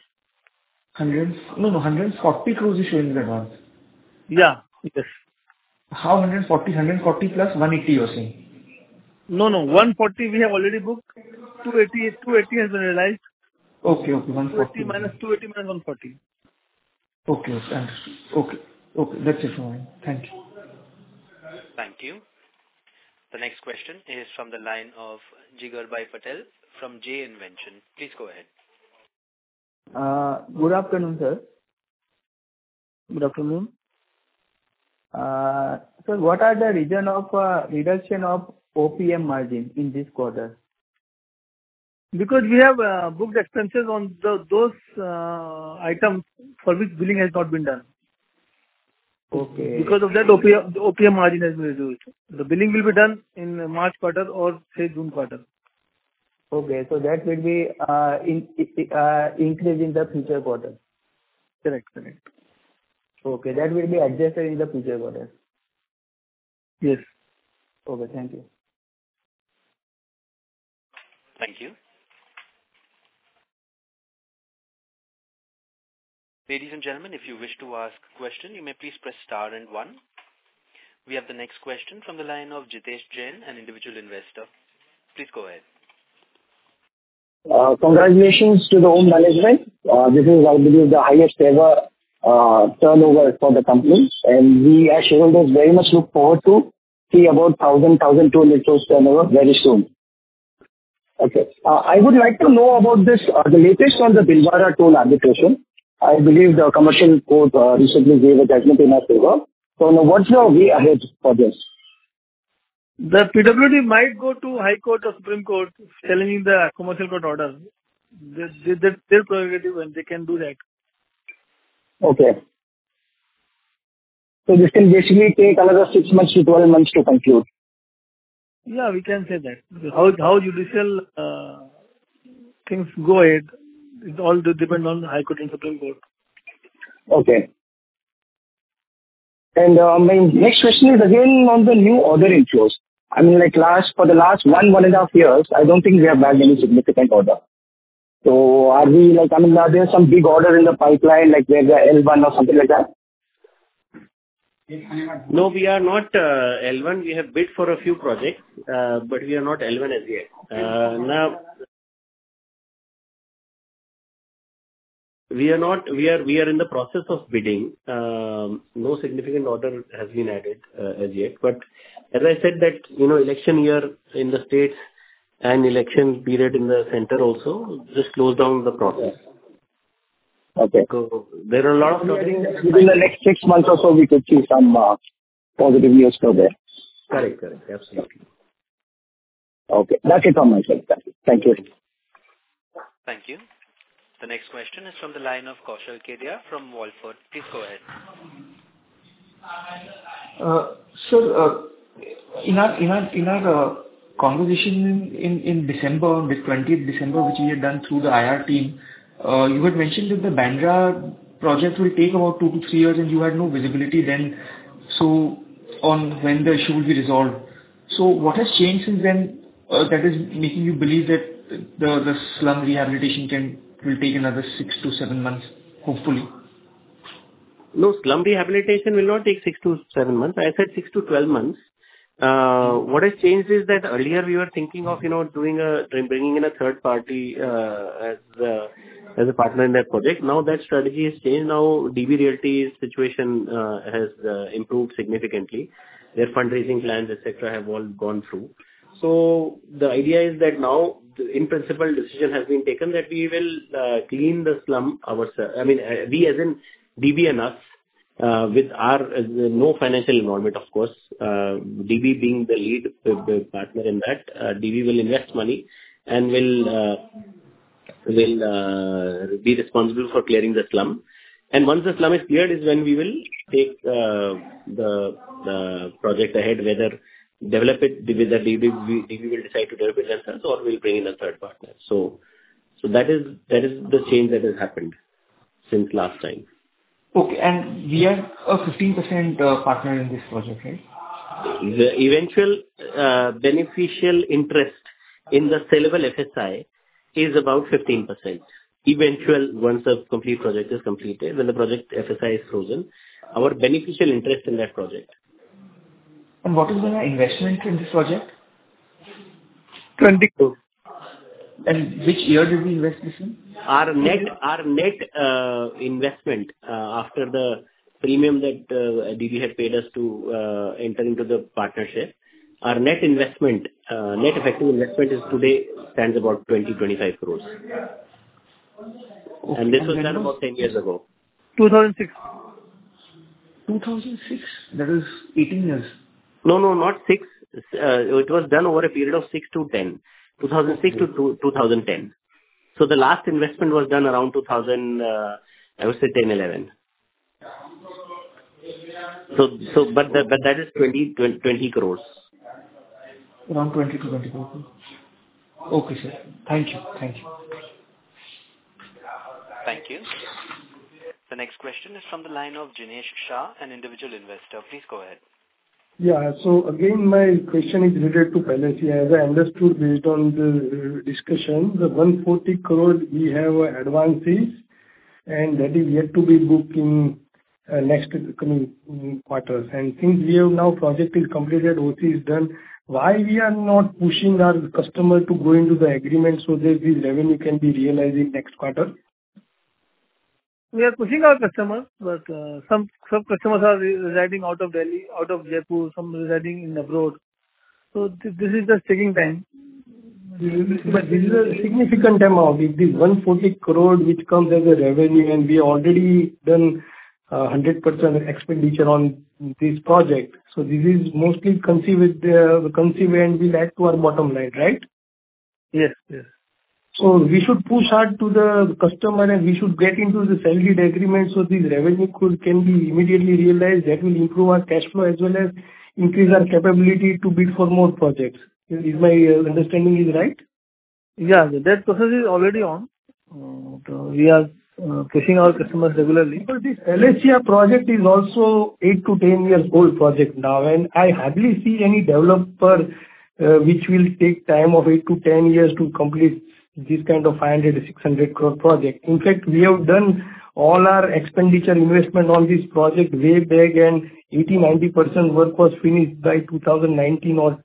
140 crores is showing as advance. Yeah. Yes. How 140? 140 plus 180 you're saying? No. 140 we have already booked. 280 has been realized. Okay. 280 140. minus 140. Okay. Understood. Okay. That's it from me. Thank you. Thank you. The next question is from the line of Jigarbai Patel from J Invention. Please go ahead. Good afternoon, sir. Good afternoon. Sir, what are the reason of reduction of OPM margin in this quarter? Because we have booked expenses on those items for which billing has not been done. Okay. Because of that, OPM margin has been reduced. The billing will be done in March quarter or say June quarter. Okay, so that will be increase in the future quarter. Correct. Okay, that will be adjusted in the future quarter. Yes. Okay, thank you. Thank you. Ladies and gentlemen, if you wish to ask a question, you may please press star and 1. We have the next question from the line of Jitesh Jain, an individual investor. Please go ahead. Congratulations to the OHM management. This is, I believe, the highest ever turnover for the company, and we as shareholders very much look forward to see about 1,200 crores turnover very soon. Okay. I would like to know about this, the latest on the Bhilwara toll arbitration. I believe the commercial court recently gave a judgment in our favor. So now what's the way ahead for this? The PWD might go to High Court or Supreme Court challenging the commercial court order. Their prerogative and they can do that. Okay. So this can basically take another 6 months to 12 months to conclude. Yeah, we can say that. How judicial things go ahead, it all depends on High Court and Supreme Court. Okay. And my next question is again on the new order inflows. I mean, like for the last 1.5 years, I don't think we have bagged any significant order. So are there some big order in the pipeline, like where the L1 or something like that? No, we are not L1. We have bid for a few projects, but we are not L1 as yet. Now, we are in the process of bidding. No significant order has been added as yet. But as I said that, election year in the states and election period in the center also just close down the process. Okay. So there are a lot of within the next 6 months or so, we could see some positive news for there. Correct. Absolutely. Okay. That's it on my side. Thank you. Thank you. The next question is from the line of Kaushal Kedia from Walford. Please go ahead. Sir, in our conversation in December, on the 20th December, which we had done through the IR team, you had mentioned that the Bandra project will take about 2 to 3 years, and you had no visibility then, so on when the issue will be resolved. So what has changed since then that is making you believe that the slum rehabilitation will take another 6 to 7 months, hopefully? No, slum rehabilitation will not take 6 to 7 months. I said 6 to 12 months. What has changed is that earlier we were thinking of, bringing in a third party as a partner in that project. Now that strategy has changed. Now DB Realty's situation has improved significantly. Their fundraising plans, etc., have all gone through. So the idea is that now, in principle, decision has been taken that we will clean the slum ourselves. I mean, we as in DB and us, with our no financial involvement, of course. DB being the lead partner in that, DB will invest money and will be responsible for clearing the slum. And once the slum is cleared is when we will take the project ahead, whether develop it, whether DB will decide to develop it themselves or we'll bring in a third partner. So that is the change that has happened since last time. Okay, and we are a 15% partner in this project, right? The eventual beneficial interest in the sellable FSI is about 15%. Eventual, once the complete project is completed, when the project FSI is frozen, our beneficial interest in that project. And what is the investment in this project? 20 crores. And which year did we invest this in? Our net investment after the premium that DB had paid us to enter into the partnership, our net investment, net effective investment is today stands about 20-25 crores. Okay. And this was done about 10 years ago. 2006. 2006? That is 18 years. No, not 6. It was done over a period of 6 to 10. 2006 to 2010. So the last investment was done around 2000, I would say 10-11. But that is 20 crores. Around 20 to 24 crores. Okay, sir. Thank you. Thank you. The next question is from the line of Jinesh Shah, an individual investor. Please go ahead. Yeah. So again, my question is related to Palacia. As I understood based on the discussion, the 140 crore we have advances, and that is yet to be booked in next coming quarters. And since we have now project is completed, OC is done, why we are not pushing our customer to go into the agreement so that this revenue can be realized in next quarter? We are pushing our customers, but some customers are residing out of Delhi, out of Jaipur, some residing in abroad. So this is just taking time. But this is a significant amount. If this 140 crore which comes as a revenue and we already done 100% expenditure on this project, so this is mostly conceived and will add to our bottom line, right? Yes. So we should push hard to the customer and we should get into the salaried agreement so this revenue can be immediately realized. That will improve our cash flow as well as increase our capability to bid for more projects. Is my understanding is right? Yeah, that process is already on. We are pushing our customers regularly. But this Palacia project is also 8 to 10 years old project now, and I hardly see any developer which will take time of 8 to 10 years to complete this kind of 500-600 crore project. In fact, we have done all our expenditure investment on this project way back, and 80-90% work was finished by 2019 or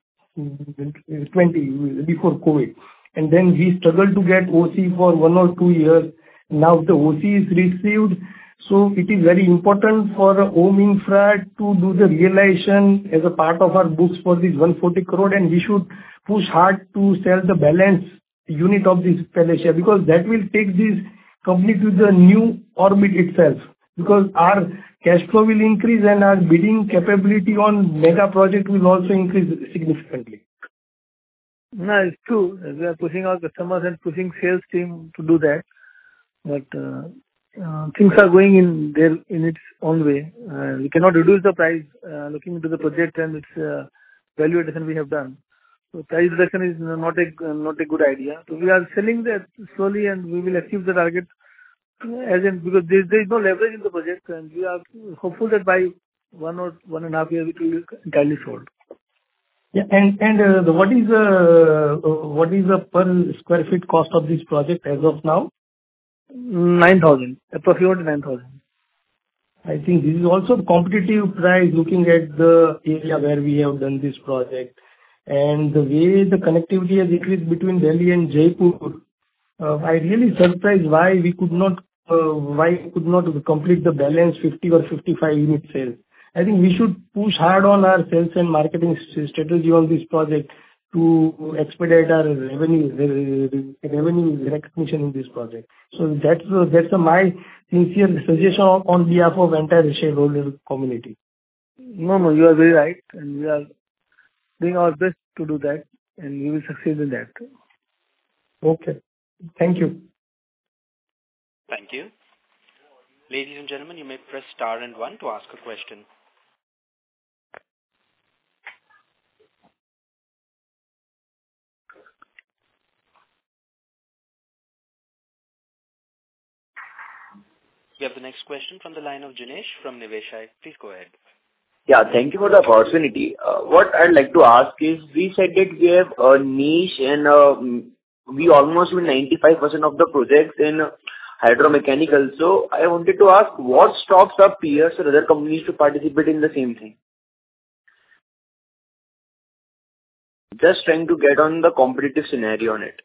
20 before COVID. And then we struggled to get OC for 1 or 2 years. Now the OC is received, so it is very important for Om Infra to do the realization as a part of our books for this 140 crore, and we should push hard to sell the balance unit of this Palacia, because that will take this company to the new orbit itself, because our cash flow will increase and our bidding capability on mega project will also increase significantly. No, it's true. We are pushing our customers and pushing sales team to do that. But things are going in its own way. We cannot reduce the price looking into the project and its value addition we have done. So price reduction is not a good idea. So we are selling that slowly and we will achieve the target because there is no leverage in the project, and we are hopeful that by 1 or 1.5 years it will be entirely sold. Yeah, and what is the per square feet cost of this project as of now? 9,000, approximately 9,000. I think this is also competitive price looking at the area where we have done this project. And the way the connectivity has increased between Delhi and Jaipur, I really surprised why we could not complete the balance 50 or 55 unit sales. I think we should push hard on our sales and marketing strategy on this project to expedite our revenue recognition in this project. So that's my sincere suggestion on behalf of entire shareholder community. No, you are very right, and we are doing our best to do that, and we will succeed in that. Okay. Thank you. Thank you. Ladies and gentlemen, you may press star and 1 to ask a question. We have the next question from the line of Jinesh from Niveshaay. Please go ahead. Yeah, thank you for the opportunity. What I'd like to ask is, we said that we have a niche and we almost win 95% of the projects in hydromechanical. So I wanted to ask, what stops our peers or other companies to participate in the same thing? Just trying to get on the competitive scenario on it.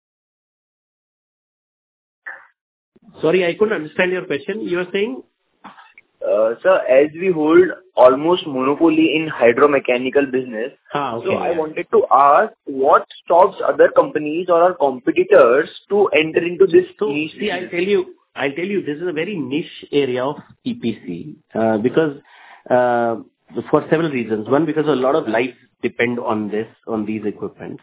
Sorry, I couldn't understand your question. You are saying? Sir, as we hold almost monopoly in hydromechanical business, Okay, so I wanted to ask, what stops other companies or our competitors to enter into this niche? See, I'll tell you, this is a very niche area of EPC, because for several reasons. One, because a lot of lives depend on these equipments.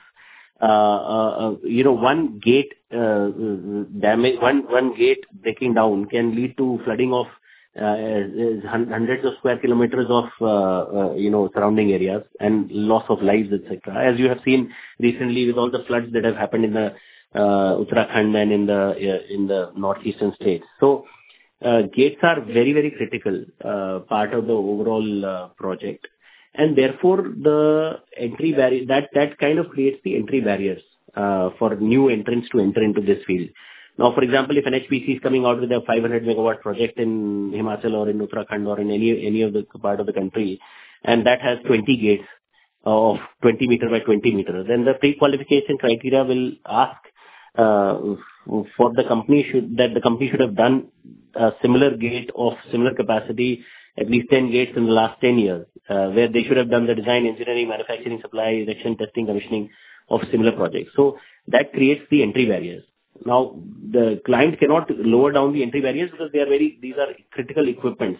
One gate damage, one gate breaking down can lead to flooding of hundreds of square kilometers of surrounding areas and loss of lives, etc. As you have seen recently with all the floods that have happened in the Uttarakhand and in the northeastern states. So gates are very, very critical part of the overall project, and therefore the entry barrier that kind of creates the entry barriers for new entrants to enter into this field. Now, for example, if an HPC is coming out with a 500 megawatt project in Himachal or in Uttarakhand or in any of the part of the country, and that has 20 gates of 20 meter by 20 meter, then the pre-qualification criteria will ask for the company should have done a similar gate of similar capacity, at least 10 gates in the last 10 years, where they should have done the design, engineering, manufacturing, supply, erection, testing, commissioning of similar projects. So that creates the entry barriers. Now, the client cannot lower down the entry barriers because these are critical equipments.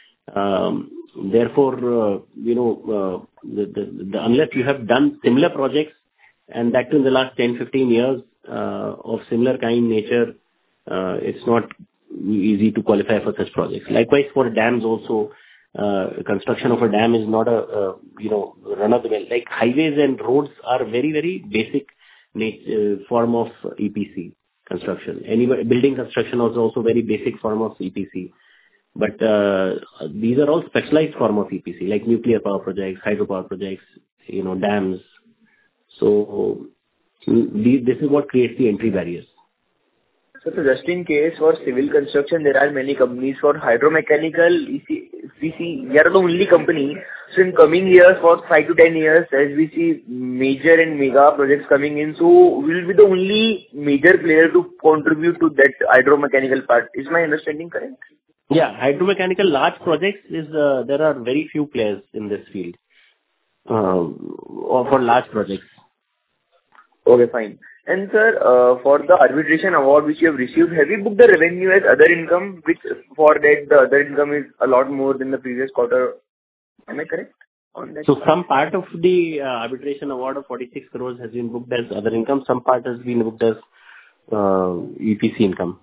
Therefore, unless you have done similar projects, and that in the last 10, 15 years of similar kind nature, it's not easy to qualify for such projects. Likewise, for dams also, construction of a dam is not a run of the mill. Like highways and roads are very, very basic form of EPC construction. Building construction is also very basic form of EPC. But these are all specialized form of EPC, like nuclear power projects, hydropower projects, dams. So this is what creates the entry barriers. So just in case for civil construction, there are many companies. For hydromechanical, we see we are the only company. So in coming years, for 5 to 10 years, as we see major and mega projects coming in, so we'll be the only major player to contribute to that hydromechanical part. Is my understanding correct? Yeah, hydromechanical large projects there are very few players in this field, or for large projects. Okay, fine. And sir, for the arbitration award which you have received, have you booked the revenue as other income, which for that the other income is a lot more than the previous quarter? Am I correct on that? So some part of the arbitration award of 46 crores has been booked as other income. Some part has been booked as EPC income.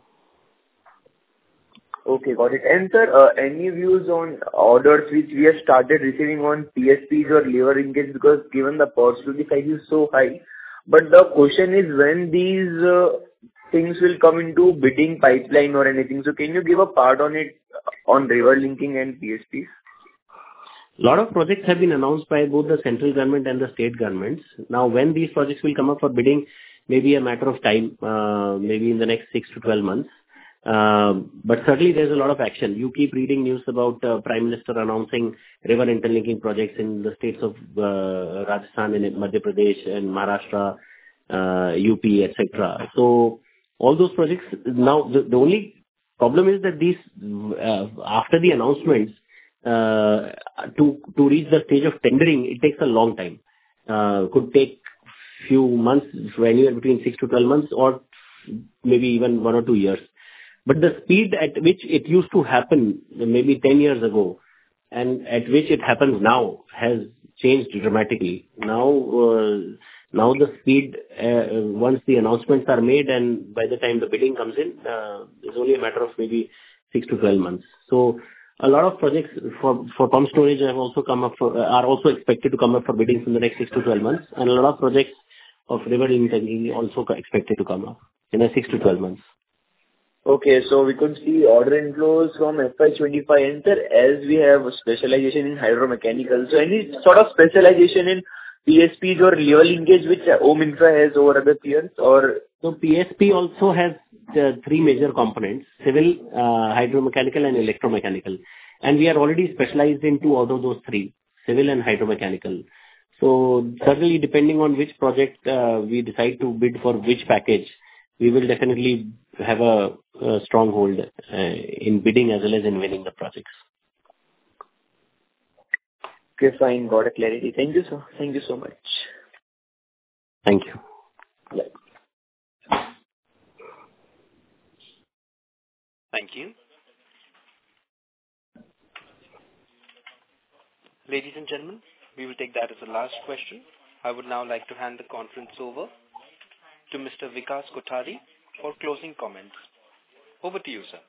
Okay, got it. And sir, any views on orders which we have started receiving on PSPs or lever linkage, because given the opportunity size is so high, but the question is when these things will come into bidding pipeline or anything. So can you give a part on it, on river linking and PSPs? A lot of projects have been announced by both the central government and the state governments. Now, when these projects will come up for bidding, maybe a matter of time, maybe in the next 6 to 12 months. But certainly there's a lot of action. You keep reading news about Prime Minister announcing river interlinking projects in the states of Rajasthan and Madhya Pradesh and Maharashtra, UP, etc. So all those projects, now the only problem is that these, after the announcements, to reach the stage of tendering, it takes a long time. Could take few months, anywhere between 6 to 12 months, or maybe even 1 or 2 years. But the speed at which it used to happen maybe 10 years ago and at which it happens now has changed dramatically. Now the speed, once the announcements are made and by the time the bidding comes in, it's only a matter of maybe 6 to 12 months. So a lot of projects for pump storage are also expected to come up for biddings in the next 6 to 12 months, and a lot of projects of river linking also expected to come up in the 6 to 12 months. Okay, so we could see order inflows from FY25 enter as we have a specialization in hydromechanical. So any sort of specialization in PSPs or river linkage which Om Infra has over other peers, or? So PSP also has three major components: civil, hydromechanical, and electromechanical. And we are already specialized in two out of those three, civil and hydromechanical. So certainly, depending on which project we decide to bid for which package, we will definitely have a stronghold in bidding as well as in winning the projects. Okay, fine. Got a clarity. Thank you, sir. Thank you so much. Thank you. Yeah. Thank you. Ladies and gentlemen, we will take that as the last question. I would now like to hand the conference over to Mr. Vikas Kothari for closing comments. Over to you, sir.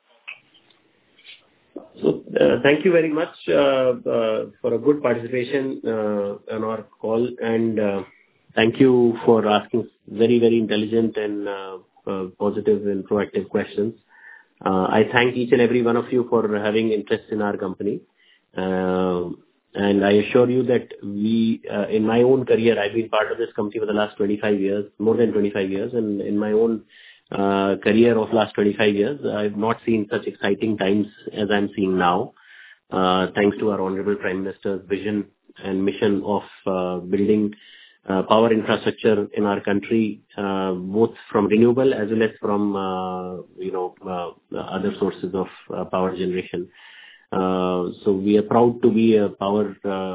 So, thank you very much for a good participation on our call, and thank you for asking very, very intelligent and positive and proactive questions. I thank each and every one of you for having interest in our company. And I assure you that in my own career, I've been part of this company for the last 25 years, more than 25 years. And in my own career of last 25 years, I've not seen such exciting times as I'm seeing now. Thanks to our Honorable Prime Minister's vision and mission of building power infrastructure in our country, both from renewable as well as from other sources of power generation. So we are proud to be a power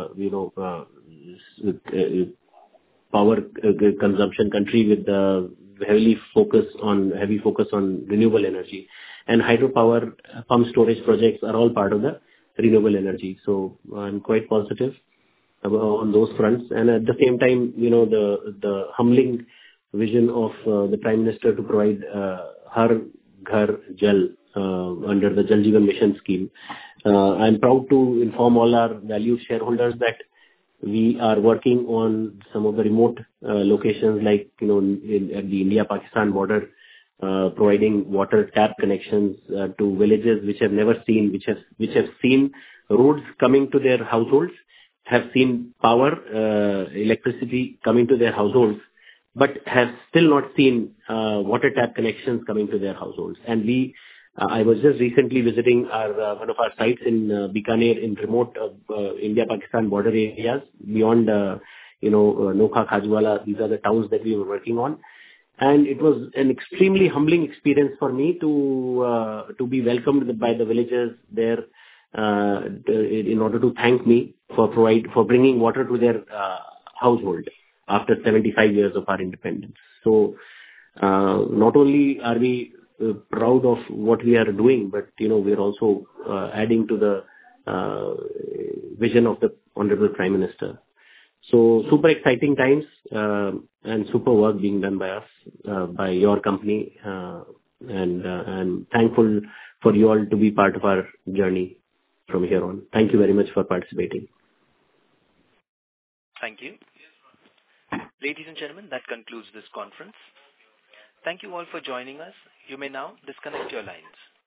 consumption country with heavy focus on renewable energy, and hydropower pump storage projects are all part of the renewable energy. So I'm quite positive on those fronts. And at the same time, the humbling vision of the Prime Minister to provide Har Ghar Jal under the Jal Jeevan Mission scheme. I'm proud to inform all our valued shareholders that we are working on some of the remote locations, like at the India-Pakistan border, providing water tap connections to villages which have never seen, which have seen roads coming to their households, have seen power, electricity coming to their households, but have still not seen water tap connections coming to their households. And I was just recently visiting one of our sites in Bikaner, in remote India-Pakistan border areas beyond Nokha, Khajwala. These are the towns that we were working on. And it was an extremely humbling experience for me to be welcomed by the villagers there in order to thank me for bringing water to their household after 75 years of our independence. So not only are we proud of what we are doing, but we are also adding to the vision of the Honorable Prime Minister. So super exciting times and super work being done by us, by your company, and I'm thankful for you all to be part of our journey from here on. Thank you very much for participating. Thank you. Ladies and gentlemen, that concludes this conference. Thank you all for joining us. You may now disconnect your lines.